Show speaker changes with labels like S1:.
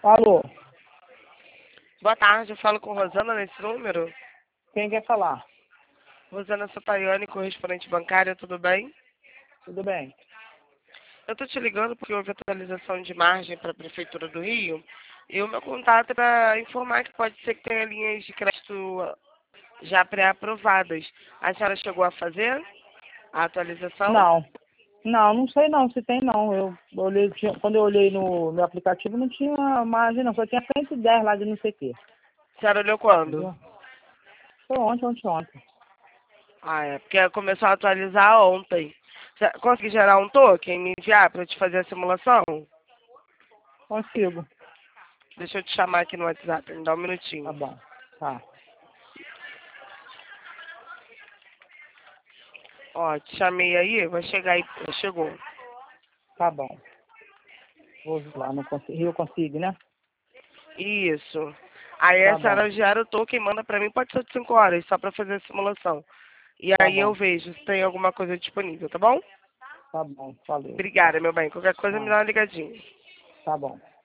S1: Alô,
S2: Boa tarde, eu falo com Rosana nesse número.
S1: quem quer falar?
S2: Rosana Sataiani, correspondente bancária, tudo bem?
S1: Tudo bem?
S2: Eu tô te ligando porque houve atualização de margem para a Prefeitura do Rio e o meu contato é para informar que pode ser que tenha linhas de crédito já pré-aprovadas. A senhora chegou a fazer a atualização?
S1: Não, não sei não se tem não. Eu olhei, quando eu olhei no meu aplicativo não tinha margem não, só tinha 110 lá de não sei o quê.
S2: A senhora olhou quando?
S1: Entendeu? Foi ontem.
S2: Ah, é, porque começou a atualizar ontem. Consegui gerar um token e me enviar para eu te fazer a simulação?
S1: Consigo.
S2: Deixa eu te chamar aqui no WhatsApp, me dá um
S1: Tá
S2: minutinho.
S1: bom, tá,
S2: Ó, te chamei aí, vai chegar aí. Chegou.
S1: tá bom. Vou lá, não consegui, eu consigo, né?
S2: Isso. Aí
S1: Tá
S2: a
S1: bom,
S2: senhora gera o token, manda pra mim, pode ser de 5 horas, só pra fazer a simulação. E
S1: tá
S2: aí eu
S1: bom,
S2: vejo se tem alguma coisa disponível, tá bom?
S1: tá bom, valeu,
S2: Obrigada,
S1: tchau,
S2: meu bem. Qualquer coisa me dá
S1: tchau,
S2: uma ligadinha.
S1: tá bom.